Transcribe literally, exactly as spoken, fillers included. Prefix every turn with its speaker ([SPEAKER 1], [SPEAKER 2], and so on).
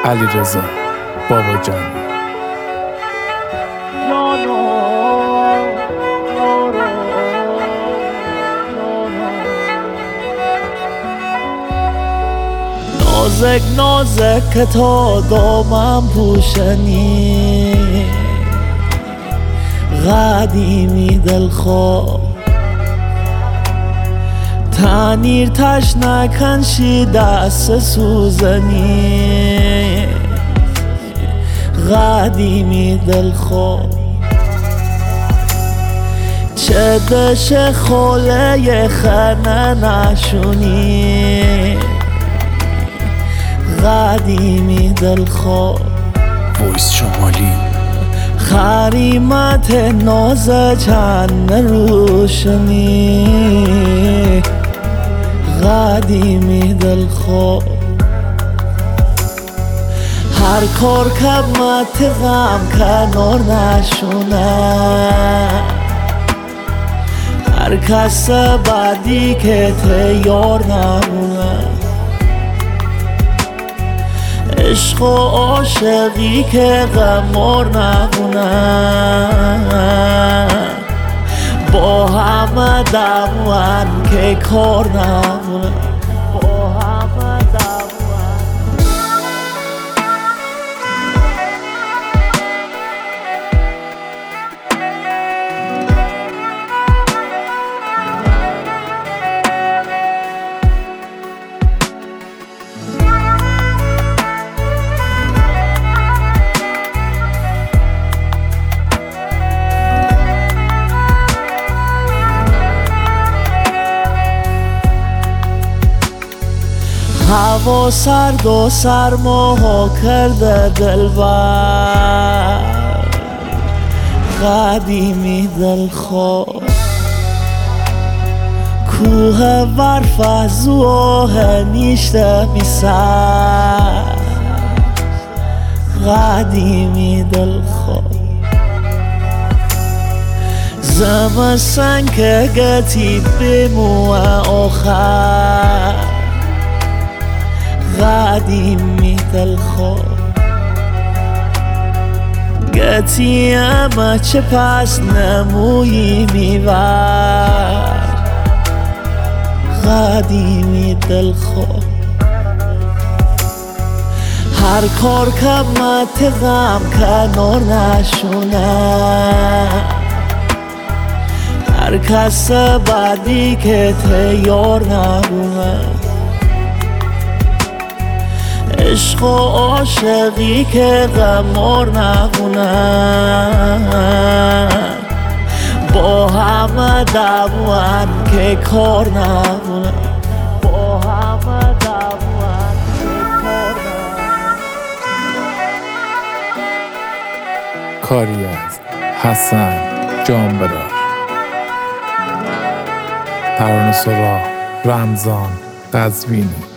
[SPEAKER 1] علیرضا باباجانی.
[SPEAKER 2] نازک نازک که تا دامم پوشنی، قدیمی دلخواه تنیر تش نکنشی دست سوزنی، قدیمی دلخواه چه دش خوله خنه نشونی، قدیمی دلخواه
[SPEAKER 1] وایس شمالی.
[SPEAKER 2] خریمت ناز چند روشنی، قدیمی دلخواه هر کار کمت غم کنار نشونه، هر کس بعدی که تیار نمونه، عشق و عاشقی که غمار نمونه، با همه دوان که کار نمونه، با همه دوان. هوا سرد و سرما کرده دلبر، قدیمی دلخواه کوه برف از اوه نیشته میسر، قدیمی دلخواه زمستان که گتی بموه آخر، قدیمی دلخواه گتی اما چه پس نمویی میبر، قدیمی دلخواه هر کار کمت غم کنار نشونه، هر کس بعدی که تیار نمونه، عشق و عاشقی که غمار نمونه، با همه دوان که کار نمونه، با همه دوان که کار نمونه.
[SPEAKER 1] کاری از حسن جانبرار. ترانه سرا رمضان قزوینی.